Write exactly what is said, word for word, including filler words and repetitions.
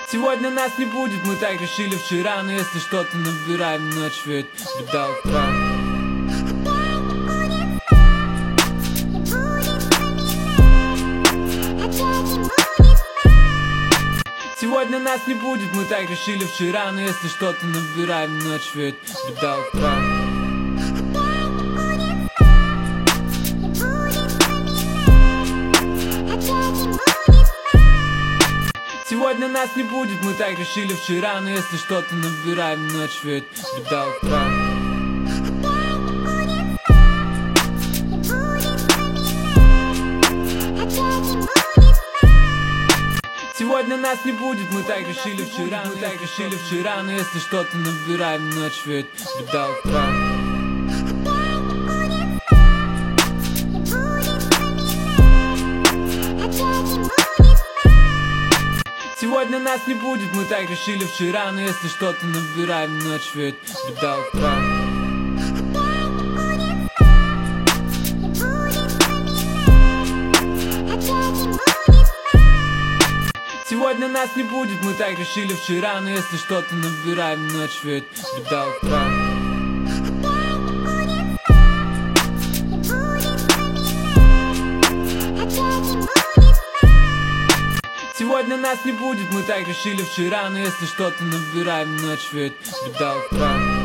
Сегодня нас не будет, мы так решили вчера. Но если что-то набираем ночь, ведь беда утра. Сегодня нас не будет, мы так решили вчера. Но если что-то набираем ночь, ведь беда утра. Сегодня нас не будет, мы так решили вчера. Но если что-то набираем ночь, ведь беда утра. Сегодня нас не будет, мы так решили вчера. Мы так решили вчера, но если что-то набираем ночь, ведь беда утра. Сегодня нас не будет, мы так решили вчера. Но если что-то набираем ночь, ведь беда утра. Сегодня нас не будет, мы так решили вчера. Но если что-то набираем ночь, ведь беда утра. Сегодня нас не будет, мы так решили вчера. Но если что-то набираем ночь, ведь беда утра.